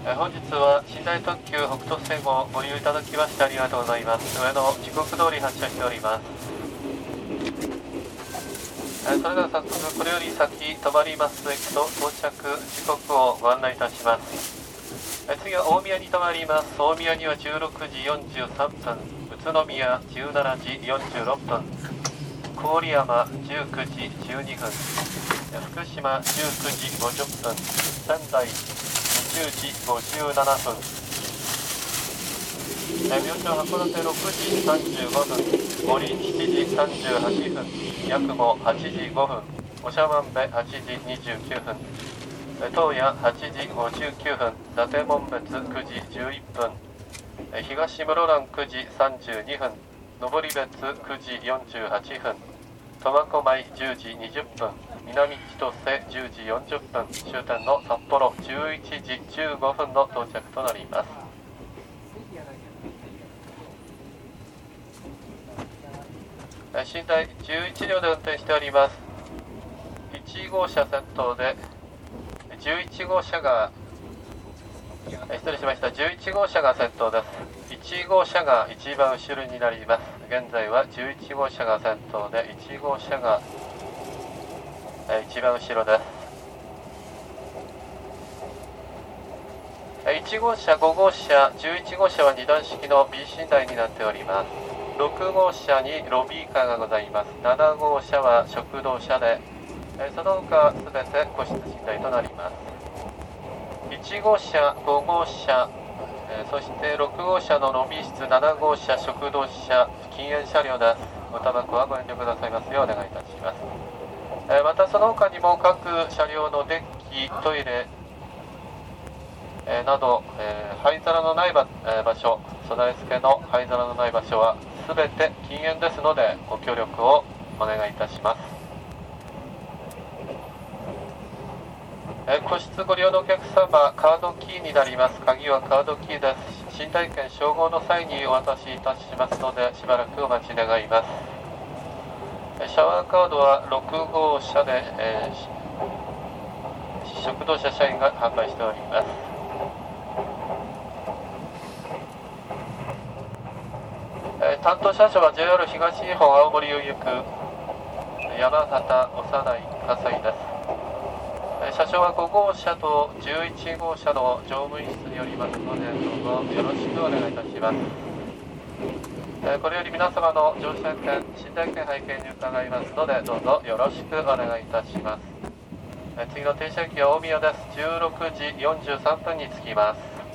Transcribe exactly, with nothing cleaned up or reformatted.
本日は寝台特急北斗星号をご利用いただきましてありがとうございます。上の時刻通り発車しております。それでは早速これより先止まります駅と到着時刻をご案内いたします。次は大宮に止まります。大宮にはじゅうろくじよんじゅうさんぷん、宇都宮じゅうしちじよんじゅうろっぷん、郡山じゅうくじじゅうにふん、福島じゅうくじごじゅっぷん、仙台にじゅうじごじゅうななふん、明朝函館ろくじさんじゅうごふん、森しちじさんじゅうはっぷん、八雲はちじごふん、長万部はちじにじゅうきゅうふん、洞爺はちじごじゅうきゅうふん、伊達紋別くじじゅういっぷん、東室蘭くじさんじゅうにふん、登別くじよんじゅうはっぷん、苫小牧じゅうじにじゅっぷん、南千歳じゅうじよんじゅっぷん、終点の札幌じゅういちじじゅうごふんの到着となります。寝台じゅういち両で運転しております。いち号車先頭でじゅういち号車が失礼しましたじゅういち号車が先頭です。いち号車が一番後ろになります。現在はじゅういち号車が先頭でいち号車が一番後ろです。いち号車、ご号車、じゅういち号車はに段式の B 寝台になっております。ろく号車にロビーカーがございます。なな号車は食堂車で、その他すべて個室寝台となります。いち号車、ご号車、そしてろく号車のロビー室、なな号車食堂車、禁煙車両です。おタバコはご遠慮くださいますようお願いいたします。またその他にも各車両のデッキ、トイレなど灰皿のない場所、備え付けの灰皿のない場所は全て禁煙ですのでご協力をお願いいたします。個室ご利用のお客様、カードキーになります。鍵はカードキーです。寝台券照合の際にお渡しいたしますのでしばらくお待ち願います。シャワーカードはろく号車で、えー、食堂車社員が販売しております。えー、担当車掌は ジェイアール 東日本青森を行く山形長内葛西です。えー、車掌はご号車とじゅういち号車の乗務員室によりますのでどうぞよろしくお願いいたします。これより皆様の乗車券、寝台券拝見に伺いますのでどうぞよろしくお願いいたします。次の停車駅は大宮です。じゅうろくじよんじゅうさんぷんに着きます。